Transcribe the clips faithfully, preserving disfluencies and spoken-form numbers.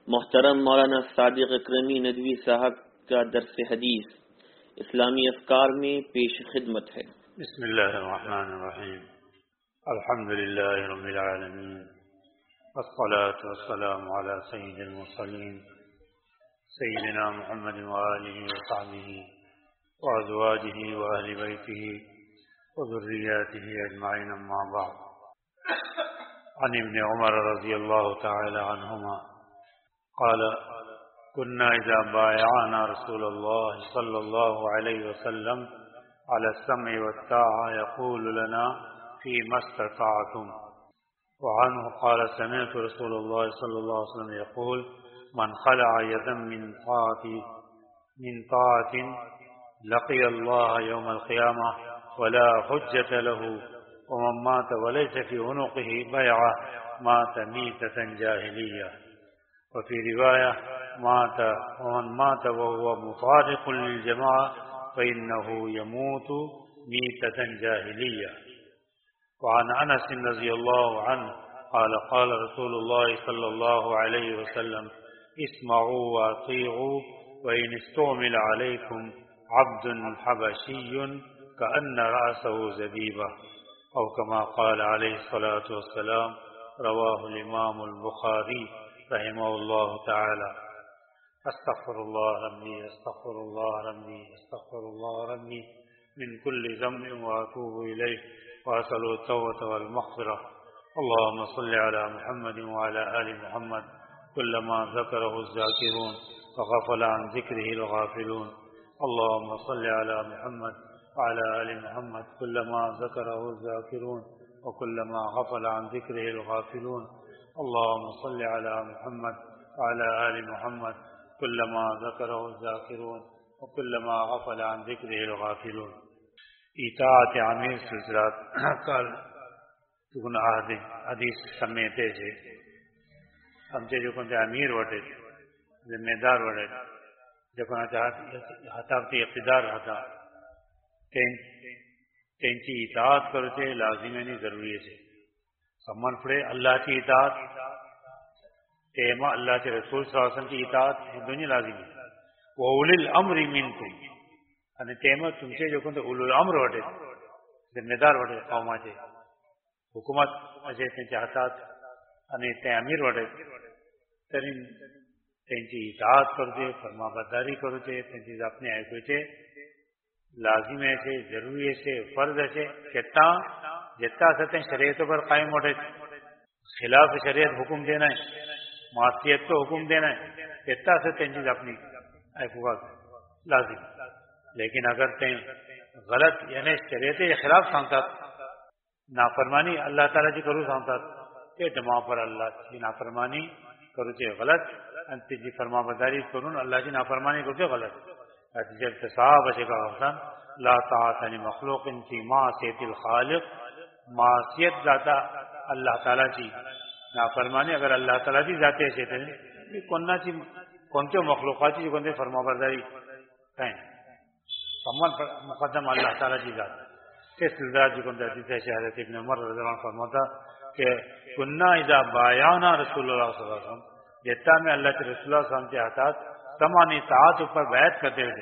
محترم مولانا صادق اکرمی ندوی صاحب کا درس حدیث اسلامی افکار میں پیش خدمت ہے۔ بسم اللہ الرحمن الرحیم، الحمد للہ رب العالمین، والصلاة والسلام علی سید المرسلین سیدنا محمد وآلہ وصحبہ وازواجہ واہل بیتہ وذریاتہ اجمعین، اما بعد۔ عن ابن عمر رضی اللہ تعالی عنہما قال كنا إذا بايعنا رسول الله صلى الله عليه وسلم على السمع والطاعة يقول لنا فيما استطعتم. وعنه قال سمعت رسول الله صلى الله عليه وسلم يقول من خلع يدا من طاعة من طاعة لقي الله يوم القيامة ولا حجة له، ومن مات وليس في عنقه بيعة مات ميتة جاهلية. وفي رواية مات ومن مات وهو مفارق للجماعة فإنه يموت ميتة جاهلية. وعن أنس رضي الله عنه قال قال رسول الله صلى الله عليه وسلم اسمعوا وأطيعوا وإن استعمل عليكم عبد حبشي كأن رأسه زبيبة، أو كما قال عليه الصلاة والسلام. رواه الإمام البخاري رحمہ اللہ تعالی. استغفر اللہ ربی استغفر اللہ ربی استغفر اللہ ربی من كل ذنب واتوب الیہ واسأل التوبة والمغفرة. اللهم صل على محمد وعلى آل محمد كلما ذكره الذاكرون وغفل عن ذكره الغافلون. اللهم صل على محمد وعلى آل محمد كلما ذكره الذاكرون وكلما غفل عن ذكره الغافلون. اللهم صل على محمد وعلى آل محمد كلما ذكره الذاكرون وكلما غفل عن ذكره الغافلون. اطاعت عامر سلسلات کل تکن آہد حدیث سمیتے سے ہم سے جو کنتے امیر وٹے ذمہ دار وٹے جو کنا حتابتی اقتدار رہتا تینچی اطاعت کرتے لازمینی ضروری ہے. سمن پڑے اللہ کی اطاعت تیمہ اللہ کے رسول صلی اللہ علیہ وسلم کی اطاعت دنیا لازمی ہے. وہ اولی الامر منکم یعنی تیمہ تم سے جو کنتے اولی الامر وٹے ذمہ دار وٹے قوما چے حکومت اچھے تین چاہتات یعنی تین امیر وٹے ترین تین چی اطاعت کرتے فرما برداری کرتے تین چیز اپنے آئے کوئے لازم ہے سے ضروری ہے سے فرض ہے سے کہتا جتا سطح شریعتوں پر قائم ہوتے خلاف شریعت حکم دینا ہے معصیت کو حکم دینا ہے جتا سطح چیز اپنی ایکوگا لازم. لیکن اگر تین غلط یعنی شریعت کے خلاف سانتا نافرمانی اللہ تعالیٰ جی کرو سانتا کہ جماع پر اللہ جی نافرمانی کرو چے غلط انت جی فرما برداری کرون اللہ جی نافرمانی کرو چے غلط. جب تصاب اچھے کا حسن لا طاعت مخلوق فی معصیت الخالق، معصیت ذاتا اللہ تعالیٰ چی نافرمانی اگر اللہ تعالیٰ چی ذاتے ایسے تھے کوننا چی کونتے مخلوقات چی کونتے فرما برداری کہیں سمن مقدم اللہ تعالیٰ چی ذات اس سلسلات جی کونتے حدیث ہے حضرت ابن عمر رضی اللہ عنہ فرماتا کہ کننا اذا بایانا رسول اللہ صلی اللہ علیہ وسلم جتا میں اللہ کے رسول اللہ صلی اللہ علیہ وسلم کے حتات سمانی طاعت اوپر بیعت کرتے ہوئے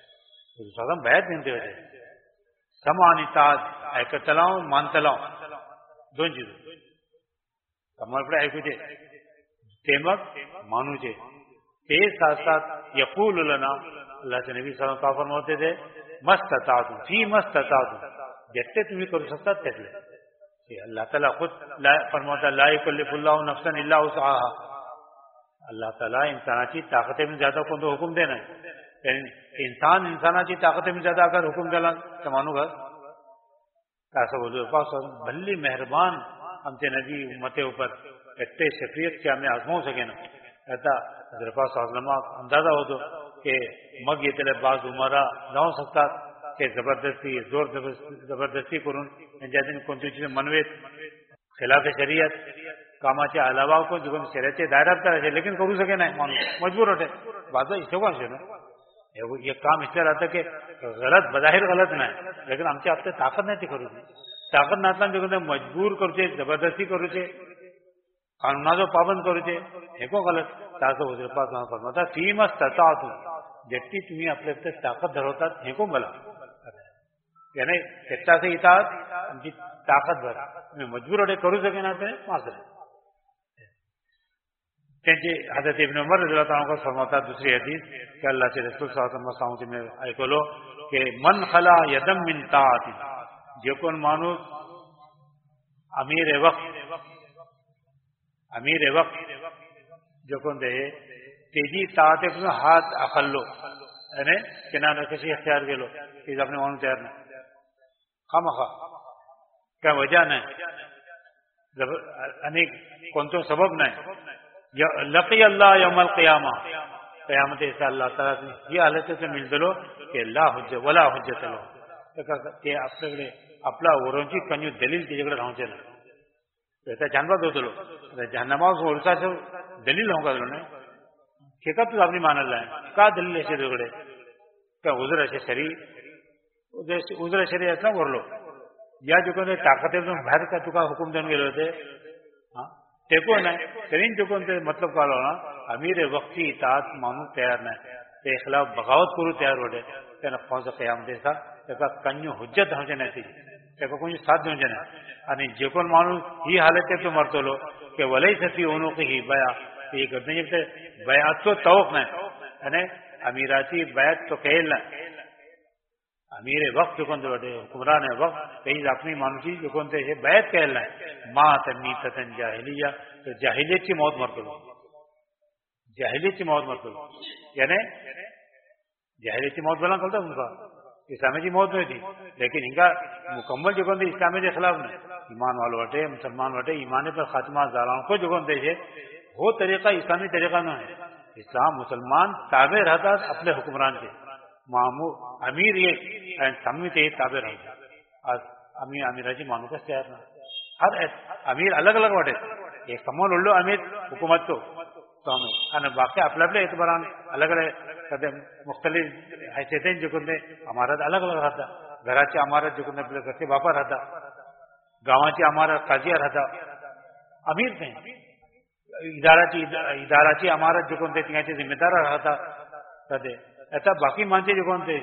تھے بیعت دیتے ہوئے تھے سمانی طاعت ایک تلاؤں مان تلاؤں دون چیزوں کمال پر ایک ہوئے تیمک مانو چھے تیز ساتھ ساتھ یقول لنا اللہ سے نبی صلی اللہ علیہ وسلم فرماتے تھے مستطاعتم فی مستطاعتم جتے تمہیں کرو سکتا تھے. اللہ تعالیٰ خود فرماتا لا یکلف اللہ نفسا الا وسعها، اللہ تعالیٰ انسانہ کی طاقت میں زیادہ کو تو حکم دینا ہے. انسان انسانہ کی طاقت میں زیادہ اگر حکم دینا تو مانو گا ایسا بولو پاس بھلی مہربان ہم سے نبی امت اوپر اتنے شفیق کیا میں آزماؤ سکے نا کہتا حضرت پاس اندازہ ہو تو کہ مگ یہ تلے بعض عمرہ نہ ہو سکتا کہ زبردستی زور زبردستی کرن جیسے کون سی چیزیں منویت خلاف شریعت کاما کے علاوہ کو جو شریعت دائرہ کرتا ہے لیکن کرو سکے نا مجبور ہوتے بات اس سے کون سے نا یہ کام اس طرح رہتا کہ غلط بظاہر غلط نہ ہے لیکن ہم سے آپ سے طاقت نہیں تھی کرو طاقت نہ جو مجبور کرتے زبردستی کرو قانون پابند کرو ایک غلط تاسو حضور پاک فرماتا فیم استطاعتم جتی تمہیں اپنے اپنے طاقت دھروتا پھینکو بلا یعنی چچا سے اطاعت ان کی طاقت بھر میں مجبور اڑے کرو سکے نہ تھے معذرت حضرت ابن عمر رضی اللہ عنہ کو فرماتا دوسری حدیث کہ اللہ کے رسول صلی اللہ علیہ وسلم میں آئے کولو کہ من خلا یدم من طاعت جو کون مانوس امیر وقت امیر وقت جو کون دے تیجی طاعت اپنے ہاتھ اخلو یعنی کنانہ کسی اختیار کے لو کہ اپنے مانو تیار نہ خام خواہ کیا وجہ نہیں یعنی کون تو سبب نہیں لقی اللہ یوم القیامہ قیامت ایسا اللہ تعالیٰ سے یہ حالت سے مل دلو کہ لا حجت ولا حجت لو کہ اپنے اپلا ورنچی کنیو دلیل کی جگہ رہوں چلے ایسا جانبا دو دلو جہنما اس ورسا سے دلیل ہوں گا دلو نے کھیکا تو اپنی مان اللہ ہے کہا دلیل ایسے دگڑے کہ عذر ایسے شریع عذر شریع ایسا ور لو یا جو کہ طاقت بھر کا چکا حکم دن گے لوتے ہاں دیکھو نا ترین جو کون مطلب کا لونا امیر وقتی اطاعت مانو تیار نہ تے خلاف بغاوت کرو تیار ہوڑے کہنا پہنچ قیام دیسا کہ کنیو حجت ہو جانے تھی کہ کوئی ساتھ ہو جانے یعنی جو کون مانو یہ حالت ہے تو مرتو لو کہ ولی ستی اونوں کی ہی بیا یہ کرتے ہیں بیعت تو توق نہ یعنی امیراتی بیعت تو کہل نہ امیر وقت جو کون بڑے حکمران وقت کئی اپنی مانوسی جو کون تھے بیعت کہلنا ہے مات میتتن جاہلیہ تو جاہلیت کی موت مرتب جاہلیت کی موت مرتب یعنی جاہلیت کی موت بنا کرتا ان کا اسلامی کی موت میں تھی لیکن ان کا مکمل جو کون تھے اسلامی کے خلاف نہیں ایمان والو وٹے مسلمان وٹے ایمان پر خاتمہ زالوں کو جو کون تھے وہ طریقہ اسلامی طریقہ نہ ہے اسلام مسلمان تابع رہتا اپنے حکمران کے معمول امیر یہ سمی تے تابع رہتا امیر امیراجی مانو کا تیار نہ ہر امیر الگ الگ وٹے ایک کمول اڑلو امیر حکومت تو تو ہمیں باقی اپنے اپنے اعتباران الگ الگ مختلف حیثیتیں جو کرتے امارت الگ الگ رہتا گھراچی امارت جو کرتے اپنے گھر سے باپا رہتا گاواچی امارت قاضیہ رہتا امیر تھے ادارہ ادارہ چی امارت جو کرتے تین ذمہ دار رہتا کہتے ایسا باقی مانچے جو کون تھے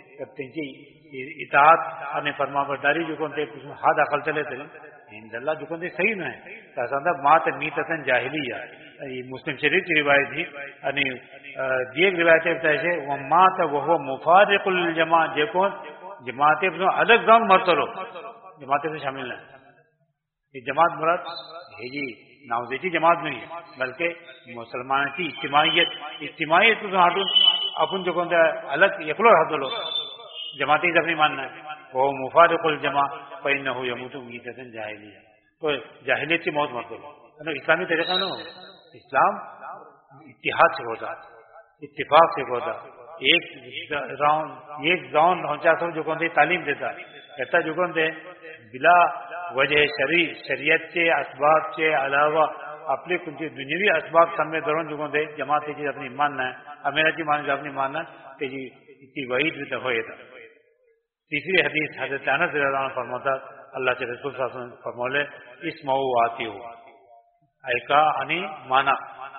اطاعت અને فرما برداری جو کون تھے ہاتھ داخل چلے تھے ہند اللہ جو کون تھے صحیح نہ ہے ایسا مات میتتن جاہلیہ یہ مسلم شریف کی روایت تھی یعنی دیگر روایتیں بتائے وہ مات وہ مفارق الجماع جو کون جماعت الگ زون مرتلو جماعت سے شامل نہ یہ جماعت مراد ہے جی ناوزیتی جماعت نہیں ہے بلکہ مسلمان کی اجتماعیت اجتماعیت تو ہاتھوں اپن جو کون الگ یکلو ہاتھ لو جماعتی اپنی ماننا ہے وہ مفارق الجماع فإنه يموت میتۃ جاہلیہ تو جاہلیت کی موت مت لو اسلامی طریقہ نہ ہو اسلام اتحاد سے ہوتا اتفاق سے ہوتا ایک راؤنڈ ایک زون پہنچا سو جو کون تعلیم دیتا کہتا جو کون بلا وجہ شریع شریعت کے اسباب کے علاوہ اپنے کچھ دنیاوی اسباب سامنے دوران جو کون جماعت چیز اپنی ماننا ہے امیرا جی مان اپنی ماننا کہ جی اتنی وحید بھی تو ہوئے تھا تیسری حدیث حضرت انس رضی اللہ عنہ فرماتا اللہ کے رسول صلی اللہ علیہ وسلم فرمولے اس مو آتی ہو ایکا انی مانا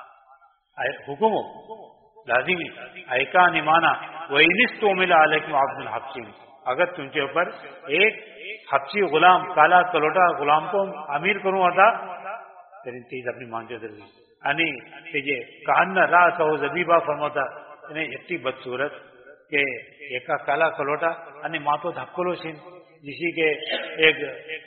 حکم لازمی ایکا انی مانا وَإِنِسْ تُعْمِلَ عَلَيْكُمْ عَبْدٌ حَبْشٍ اگر تم کے اوپر ایک حبشی غلام کالا کلوٹا غلام کو امیر کروں ہوتا تیری تیز اپنی مانتے دروی یعنی تیجے کہنا راس ہو زبیبہ فرماتا یعنی اتنی بدصورت کہ ایک کا کالا کلوٹا یعنی ماتو دھکلو سین جسی کے ایک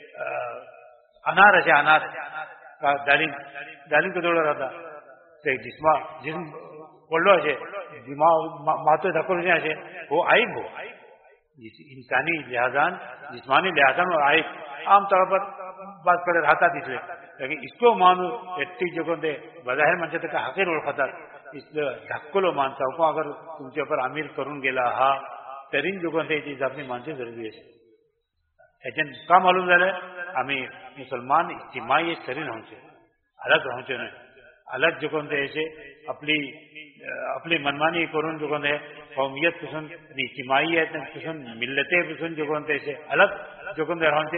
انار ہے انار کا دالین دالین کو دوڑا رہتا ایک جسم جسم پڑھلو ہے ماتو دھکلو سین ہے وہ عیب ہو انسانی لحاظان جسمانی لحاظان اور عیب عام طور پر بات کرے رہتا تھی لیکن اس کو مانو اتنی جگہوں دے بظاہر منچتے کا حقیر اور خطر اس لیے دھکلو مانتا ہوں اگر تم کے اوپر امیر کروں گے لا ترین جگہوں دے چیز اپنی مانتے ضروری ہے لیکن کا معلوم ہے ہمیں مسلمان اجتماعی ترین ہوں سے الگ ہوں سے الگ جگہوں دے ایسے اپنی اپنی منمانی کرون جگہوں دے قومیت پسند اجتماعیت پسند ملتیں پسند جگہوں دے ایسے الگ جگہوں دے ہوں سے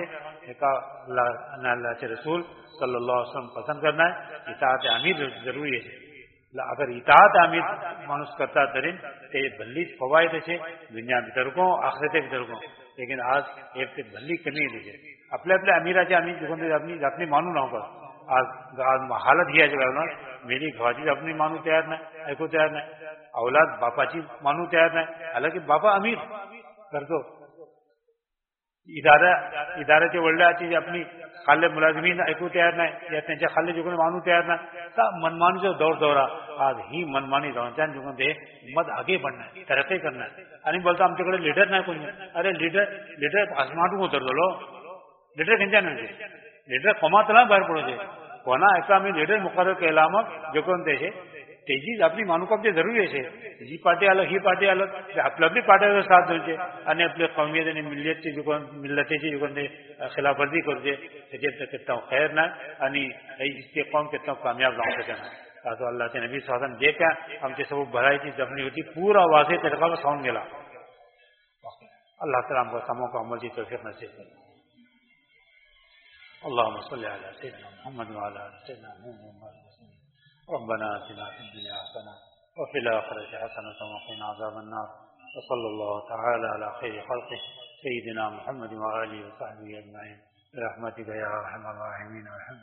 اللہ کے رسول صلی اللہ علیہ وسلم پسند کرنا ہے اطاعت امیر ضروری ہے اگر اطاعت امیر مانوس کرتا درین تے بھلی فوائد ہے دنیا بھیتر کو آخرت بھیتر کو لیکن آج ایک تے بھلی کمی ہے اپنے اپنے امیرا چاہے امیر جو اپنی اپنی مانو نہ ہوگا آج آج حالت یہ ہے میری گھواچی اپنی مانو تیار نہ ایکو تیار نہ اولاد باپا چی مانو تیار نہ حالانکہ باپا امیر کر دو ادارہ ادارے کے ولڈا چیز اپنی خالے ملازمین ایکو تیار نہ یا تنچا خالے جو مانو تیار نہ منمانی جو دور دورہ آج ہی منمانی دوران جو دے امت آگے بڑھنا ہے ترقی کرنا ہے انی بولتا ہم چکڑے لیڈر نہ کوئی ارے لیڈر لیڈر آسمان کو اتر دو لو لیڈر کنجا نہ دے لیڈر قومات نہ باہر پڑو دے کونا ایسا میں لیڈر مقرر کے علامت جو کون دے سے تیزی اپنی مانو کا ضروری ہے یہ پارٹی الگ ہی پارٹی الگ اپنی پارٹی کا ساتھ دے ان اپنے قومیت ملیت سے جو ملت سے جو خلاف ورزی کر دے جب تک کتنا خیر نہ انی اس کے قوم کتنا کامیاب نہ ہو سکے تو اللہ کے نبی صلی اللہ علیہ وسلم دیکھا ہم سے سب بھلائی چیز اپنی ہوتی پورا واضح طریقہ کا ساؤنڈ ملا اللہ تعالیٰ ہم کو ساموں کا عمل کی توفیق نصیب کرے اللهم صل على سيدنا محمد وعلى ال سيدنا محمد ربنا آتنا في الدنيا حسنة وفي الآخرة حسنة وقنا عذاب النار وصلى الله تعالى على خير خلقه سيدنا محمد وآله وصحبه أجمعين برحمتك يا أرحم الراحمين.